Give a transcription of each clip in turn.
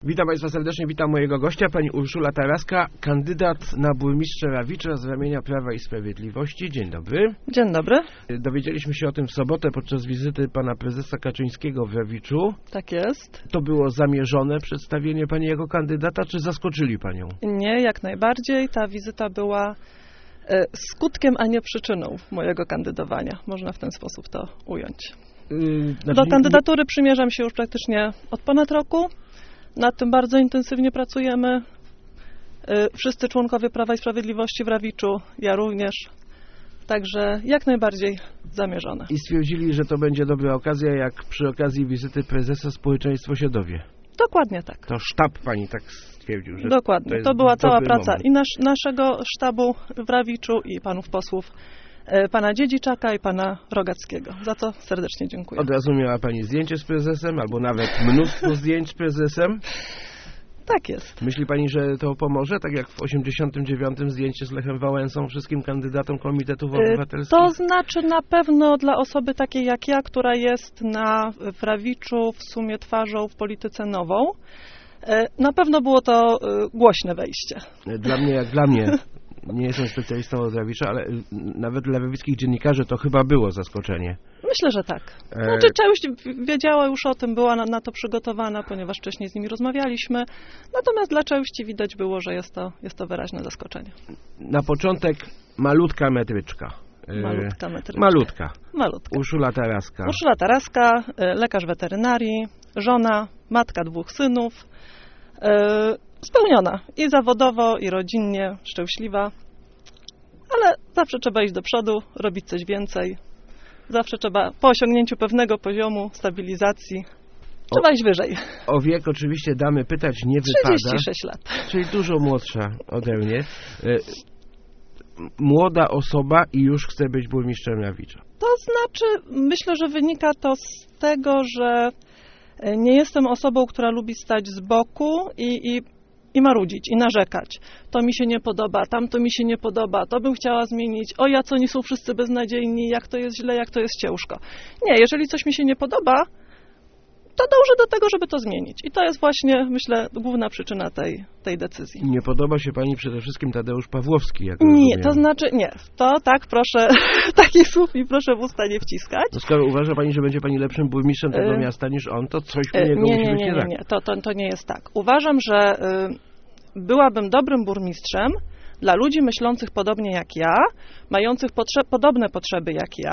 Witam Państwa serdecznie, witam mojego gościa, pani Urszula Taraska, kandydat na burmistrza Rawicza z ramienia Prawa i Sprawiedliwości. Dzień dobry. Dzień dobry. Dowiedzieliśmy się o tym w sobotę podczas wizyty pana prezesa Kaczyńskiego w Rawiczu. Tak jest. To było zamierzone przedstawienie pani jako kandydata, czy zaskoczyli panią? Nie, jak najbardziej. Ta wizyta była skutkiem, a nie przyczyną mojego kandydowania. Można w ten sposób to ująć. Do kandydatury przymierzam się już praktycznie od ponad roku. Nad tym bardzo intensywnie pracujemy. Wszyscy członkowie Prawa i Sprawiedliwości w Rawiczu, ja również. Także jak najbardziej zamierzone. I stwierdzili, że to będzie dobra okazja, jak przy okazji wizyty prezesa społeczeństwo się dowie. Dokładnie tak. To sztab pani tak stwierdził, że dokładnie. To była cała praca i naszego sztabu w Rawiczu i panów posłów, pana Dziedziczaka i pana Rogackiego. Za co serdecznie dziękuję. Od razu miała pani zdjęcie z prezesem, albo nawet mnóstwo zdjęć z prezesem. Tak jest. Myśli pani, że to pomoże? Tak jak w 89 zdjęcie z Lechem Wałęsą wszystkim kandydatom komitetów obywatelskich? To znaczy na pewno dla osoby takiej jak ja, która jest w Rawiczu w sumie twarzą w polityce nową, na pewno było to głośne wejście. Dla mnie, jak dla mnie, nie jestem specjalistą od Rawicza, ale nawet dla rawickich dziennikarzy to chyba było zaskoczenie. Myślę, że tak. Znaczy część wiedziała już o tym, była na to przygotowana, ponieważ wcześniej z nimi rozmawialiśmy. Natomiast dla części widać było, że jest to wyraźne zaskoczenie. Na początek malutka metryczka. Malutka. Urszula Taraska. Urszula Taraska, lekarz weterynarii, żona, matka 2 synów. Spełniona i zawodowo, i rodzinnie, szczęśliwa, ale zawsze trzeba iść do przodu, robić coś więcej. Zawsze trzeba, po osiągnięciu pewnego poziomu stabilizacji, trzeba iść wyżej. O wiek oczywiście damy pytać nie wypada. 36 lat. Czyli dużo młodsza ode mnie. Młoda osoba i już chce być burmistrzem Rawicza. To znaczy, myślę, że wynika to z tego, że nie jestem osobą, która lubi stać z boku i marudzić, i narzekać. To mi się nie podoba, tamto mi się nie podoba, to bym chciała zmienić, o ja co oni są wszyscy beznadziejni, jak to jest źle, jak to jest ciężko. Nie, jeżeli coś mi się nie podoba, to dążę do tego, żeby to zmienić. I to jest właśnie, myślę, główna przyczyna tej decyzji. Nie podoba się pani przede wszystkim Tadeusz Pawłowski, jak Nie, rozumiem. to znaczy, nie. To tak, proszę, takich słów mi proszę w usta nie wciskać. No skoro uważa pani, że będzie pani lepszym burmistrzem tego miasta niż on, to coś u niego musi być nie tak. Nie, to nie jest tak. Uważam, że byłabym dobrym burmistrzem dla ludzi myślących podobnie jak ja, mających podobne potrzeby jak ja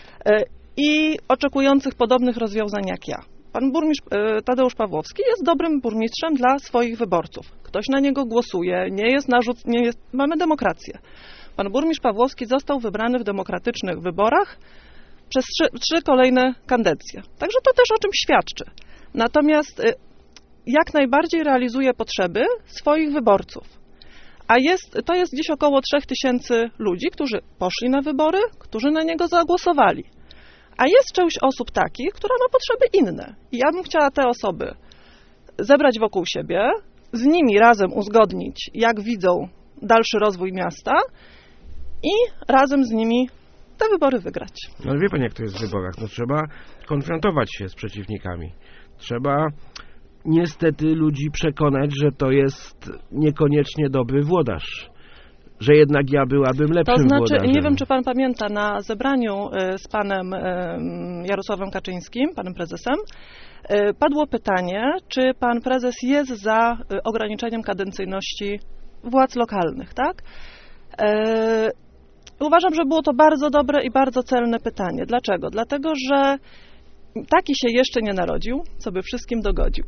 i oczekujących podobnych rozwiązań jak ja. Pan burmistrz Tadeusz Pawłowski jest dobrym burmistrzem dla swoich wyborców. Ktoś na niego głosuje, mamy demokrację. Pan burmistrz Pawłowski został wybrany w demokratycznych wyborach przez 3 kolejne kadencje. Także to też o czym świadczy. Natomiast jak najbardziej realizuje potrzeby swoich wyborców. A to jest dziś około 3000 ludzi, którzy poszli na wybory, którzy na niego zagłosowali. A jest część osób takich, która ma potrzeby inne. I ja bym chciała te osoby zebrać wokół siebie, z nimi razem uzgodnić, jak widzą dalszy rozwój miasta i razem z nimi te wybory wygrać. No ale wie pani, jak to jest w wyborach. No trzeba konfrontować się z przeciwnikami. Trzeba niestety ludzi przekonać, że to jest niekoniecznie dobry włodarz. Że jednak ja byłabym lepszym włodarzem. To znaczy, nie wiem, czy pan pamięta, na zebraniu z panem Jarosławem Kaczyńskim, panem prezesem, padło pytanie, czy pan prezes jest za ograniczeniem kadencyjności władz lokalnych, tak? Uważam, że było to bardzo dobre i bardzo celne pytanie. Dlaczego? Dlatego, że taki się jeszcze nie narodził, co by wszystkim dogodził.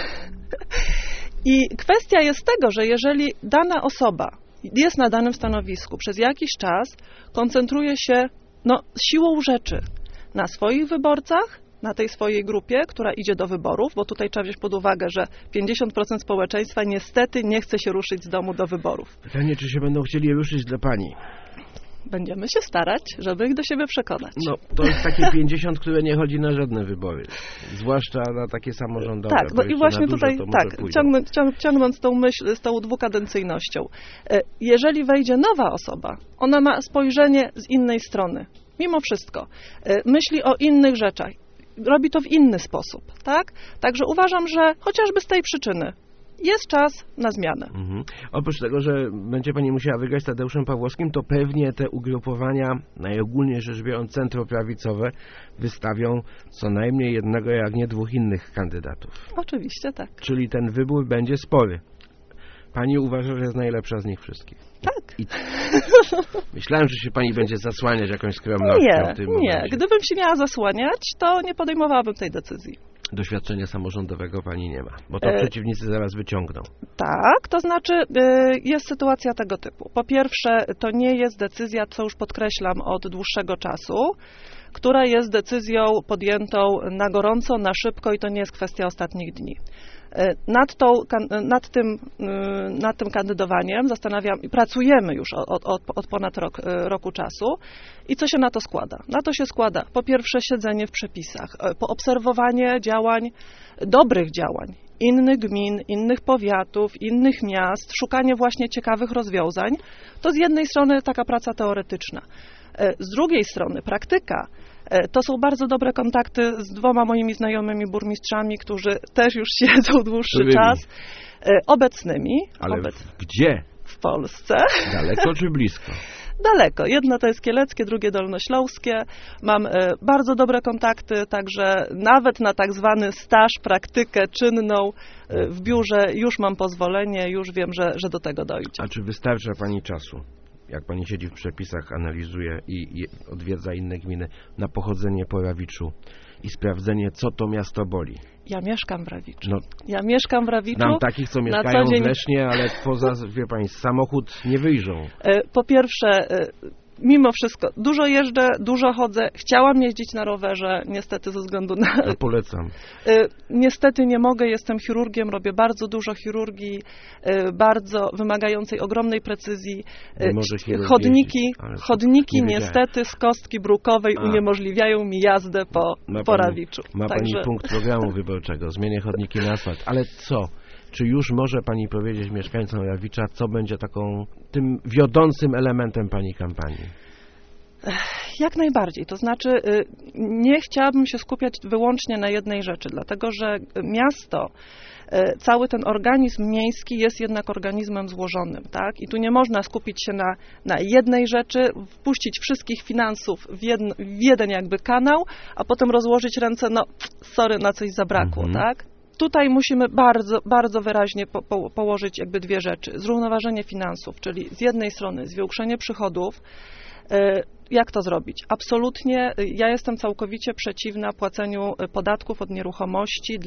I kwestia jest tego, że jeżeli dana osoba jest na danym stanowisku przez jakiś czas, koncentruje się siłą rzeczy na swoich wyborcach, na tej swojej grupie, która idzie do wyborów, bo tutaj trzeba wziąć pod uwagę, że 50% społeczeństwa niestety nie chce się ruszyć z domu do wyborów. Pytanie, czy się będą chcieli ruszyć dla pani? Będziemy się starać, żeby ich do siebie przekonać. No, to jest takie 50, które nie chodzi na żadne wybory. Zwłaszcza na takie samorządowe. Tak, no i właśnie tutaj, ciągnąc tą myśl z tą dwukadencyjnością. Jeżeli wejdzie nowa osoba, ona ma spojrzenie z innej strony. Mimo wszystko. Myśli o innych rzeczach. Robi to w inny sposób, tak? Także uważam, że chociażby z tej przyczyny jest czas na zmianę. Oprócz tego, że będzie pani musiała wygrać z Tadeuszem Pawłowskim, to pewnie te ugrupowania, najogólniej rzecz biorąc centroprawicowe, wystawią co najmniej jednego, jak nie dwóch innych kandydatów. Oczywiście tak. Czyli ten wybór będzie spory. Pani uważa, że jest najlepsza z nich wszystkich. Tak. Myślałem, że się pani będzie zasłaniać jakąś skromnością w tym Nie. momencie. Gdybym się miała zasłaniać, to nie podejmowałabym tej decyzji. Doświadczenia samorządowego pani nie ma, bo to przeciwnicy zaraz wyciągną. Tak, to znaczy jest sytuacja tego typu. Po pierwsze, to nie jest decyzja, co już podkreślam od dłuższego czasu, która jest decyzją podjętą na gorąco, na szybko i to nie jest kwestia ostatnich dni. Nad tym kandydowaniem pracujemy już od ponad roku czasu. I co się na to składa? Na to się składa po pierwsze siedzenie w przepisach, poobserwowanie działań, dobrych działań innych gmin, innych powiatów, innych miast, szukanie właśnie ciekawych rozwiązań. To z jednej strony taka praca teoretyczna. Z drugiej strony praktyka. To są bardzo dobre kontakty z dwoma moimi znajomymi burmistrzami, którzy też już siedzą dłuższy czas, obecnymi. Ale gdzie? W Polsce. Daleko czy blisko? Daleko. Jedno to jest kieleckie, drugie dolnośląskie. Mam bardzo dobre kontakty, także nawet na tak zwany staż, praktykę czynną w biurze już mam pozwolenie, już wiem, że do tego dojdzie. A czy wystarcza pani czasu? Jak pani siedzi w przepisach, analizuje i odwiedza inne gminy, na pochodzenie po Rawiczu i sprawdzenie, co to miasto boli. Ja mieszkam w Rawiczu. No, ja mieszkam w Rawiczu. znam takich, co mieszkają w Lesznie, ale poza, wie pani, samochód nie wyjrzą. Po pierwsze, mimo wszystko, dużo jeżdżę, dużo chodzę. Chciałam jeździć na rowerze, niestety ze względu na... Ja polecam. Niestety nie mogę, jestem chirurgiem, robię bardzo dużo chirurgii, bardzo wymagającej ogromnej precyzji. Chodniki niestety z kostki brukowej uniemożliwiają mi jazdę po Rawiczu. Ma pani punkt programu wyborczego, zmienię chodniki na asfalt. Ale co? Czy już może pani powiedzieć mieszkańcom Rawicza, co będzie tym wiodącym elementem pani kampanii? Jak najbardziej. To znaczy nie chciałabym się skupiać wyłącznie na jednej rzeczy, dlatego że miasto, cały ten organizm miejski jest jednak organizmem złożonym, tak? I tu nie można skupić się na jednej rzeczy, wpuścić wszystkich finansów w jeden jakby kanał, a potem rozłożyć ręce, na coś zabrakło, tak? Tutaj musimy bardzo, bardzo wyraźnie położyć jakby dwie rzeczy. Zrównoważenie finansów, czyli z jednej strony zwiększenie przychodów. Jak to zrobić? Absolutnie, ja jestem całkowicie przeciwna płaceniu podatków od nieruchomości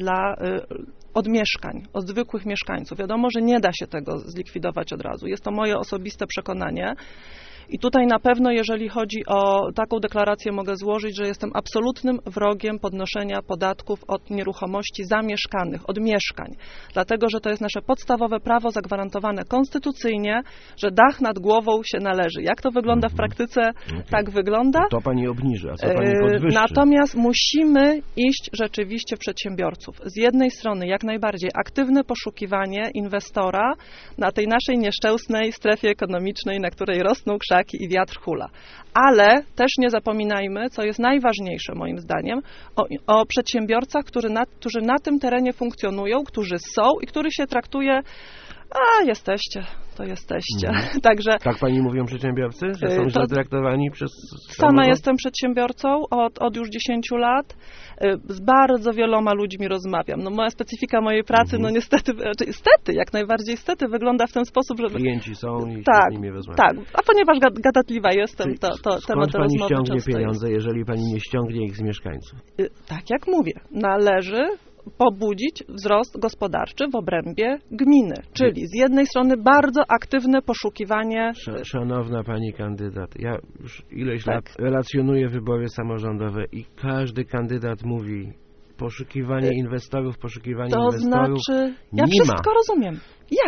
od mieszkań, od zwykłych mieszkańców. Wiadomo, że nie da się tego zlikwidować od razu. Jest to moje osobiste przekonanie. I tutaj na pewno, jeżeli chodzi o taką deklarację, mogę złożyć, że jestem absolutnym wrogiem podnoszenia podatków od nieruchomości zamieszkanych, od mieszkań. Dlatego, że to jest nasze podstawowe prawo zagwarantowane konstytucyjnie, że dach nad głową się należy. Jak to wygląda w praktyce? Tak wygląda. To pani obniży, a co pani podwyższy? Natomiast musimy iść rzeczywiście w przedsiębiorców. Z jednej strony jak najbardziej aktywne poszukiwanie inwestora na tej naszej nieszczęsnej strefie ekonomicznej, na której rosną krzaki i wiatr hula. Ale też nie zapominajmy, co jest najważniejsze moim zdaniem, o przedsiębiorcach, którzy na tym terenie funkcjonują, którzy są i których się traktuje, jesteście, to jesteście. Także, tak pani mówią przedsiębiorcy, że są źle traktowani przez Sama jestem przedsiębiorcą od już 10 lat. Z bardzo wieloma ludźmi rozmawiam. Moja specyfika mojej pracy, niestety, jak najbardziej wygląda w ten sposób, że... Klienci są i tak, z nimi rozmawiam. Tak, a ponieważ gadatliwa jestem, to temat rozmowy skąd pani ściągnie pieniądze, jest. jeżeli pani nie ściągnie ich z mieszkańców? Tak jak mówię, należy pobudzić wzrost gospodarczy w obrębie gminy. Czyli z jednej strony bardzo aktywne poszukiwanie... Szanowna pani kandydat, ja już ileś lat relacjonuję wybory samorządowe i każdy kandydat mówi poszukiwanie inwestorów. To znaczy, ja wszystko rozumiem.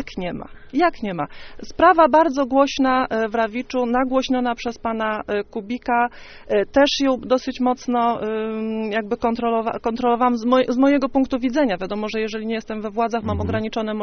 Jak nie ma? Sprawa bardzo głośna w Rawiczu, nagłośniona przez pana Kubika, też ją dosyć mocno jakby kontrolowałam z mojego punktu widzenia. Wiadomo, że jeżeli nie jestem we władzach, mam ograniczone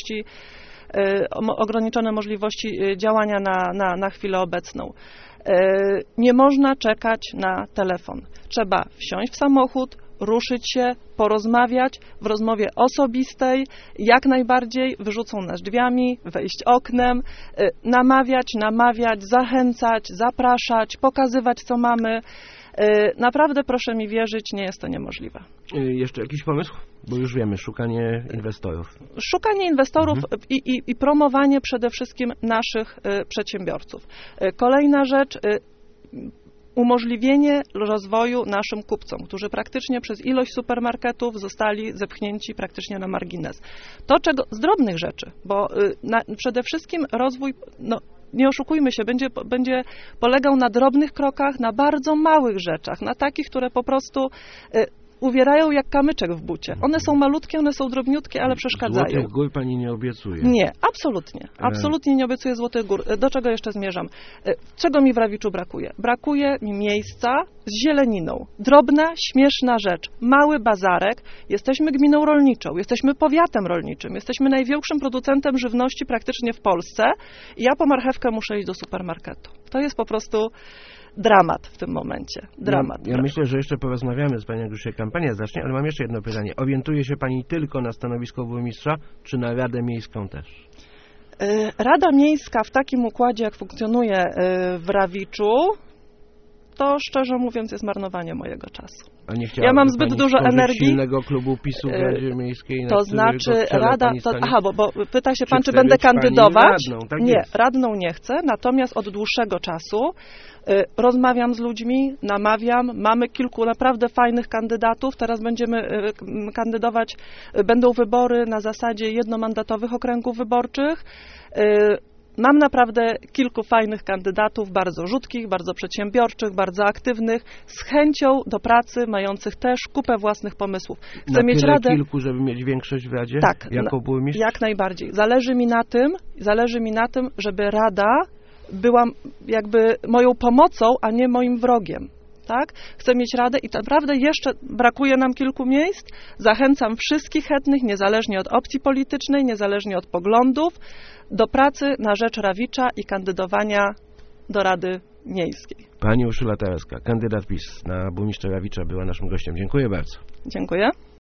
możliwości działania na chwilę obecną. Nie można czekać na telefon. Trzeba wsiąść w samochód, ruszyć się, porozmawiać w rozmowie osobistej, jak najbardziej wyrzucą nas drzwiami, wejść oknem, namawiać, zachęcać, zapraszać, pokazywać, co mamy. Naprawdę, proszę mi wierzyć, nie jest to niemożliwe. Jeszcze jakiś pomysł? Bo już wiemy, szukanie inwestorów. Szukanie inwestorów i promowanie przede wszystkim naszych przedsiębiorców. Kolejna rzecz, umożliwienie rozwoju naszym kupcom, którzy praktycznie przez ilość supermarketów zostali zepchnięci praktycznie na margines. To czego z drobnych rzeczy, bo przede wszystkim rozwój, nie oszukujmy się, będzie polegał na drobnych krokach, na bardzo małych rzeczach, na takich, które po prostu uwierają jak kamyczek w bucie. One są malutkie, one są drobniutkie, ale przeszkadzają. Złotych gór pani nie obiecuje. Nie, absolutnie. Absolutnie nie obiecuję złotych gór. Do czego jeszcze zmierzam? Czego mi w Rawiczu brakuje? Brakuje mi miejsca z zieleniną. Drobna, śmieszna rzecz. Mały bazarek. Jesteśmy gminą rolniczą, jesteśmy powiatem rolniczym, jesteśmy największym producentem żywności praktycznie w Polsce i ja po marchewkę muszę iść do supermarketu. To jest po prostu dramat w tym momencie. Dramat. Ja myślę, że jeszcze porozmawiamy z panią, jak już się kampania zacznie, ale mam jeszcze jedno pytanie. Orientuje się pani tylko na stanowisko burmistrza, czy na Radę Miejską też? Rada Miejska w takim układzie, jak funkcjonuje w Rawiczu, to szczerze mówiąc jest marnowanie mojego czasu. A nie Ja mam zbyt dużo energii. Silnego klubu PiS-u w Radzie Miejskiej. To znaczy Rada... bo pyta się pan, czy będę kandydować? Radną, tak nie, jest. radną nie chcę, natomiast od dłuższego czasu rozmawiam z ludźmi, namawiam, mamy kilku naprawdę fajnych kandydatów, teraz będziemy kandydować, będą wybory na zasadzie jednomandatowych okręgów wyborczych. Mam naprawdę kilku fajnych kandydatów, bardzo rzutkich, bardzo przedsiębiorczych, bardzo aktywnych, z chęcią do pracy, mających też kupę własnych pomysłów. Chcę mieć radę kilku, żeby mieć większość w Radzie? Tak, jako burmistrz? Jak najbardziej. Zależy mi na tym, żeby Rada była jakby moją pomocą, a nie moim wrogiem. Tak? Chcę mieć radę i naprawdę jeszcze brakuje nam kilku miejsc. Zachęcam wszystkich chętnych, niezależnie od opcji politycznej, niezależnie od poglądów, do pracy na rzecz Rawicza i kandydowania do Rady Miejskiej. Pani Urszula Tereszka, kandydat PiS na burmistrza Rawicza, była naszym gościem. Dziękuję bardzo. Dziękuję.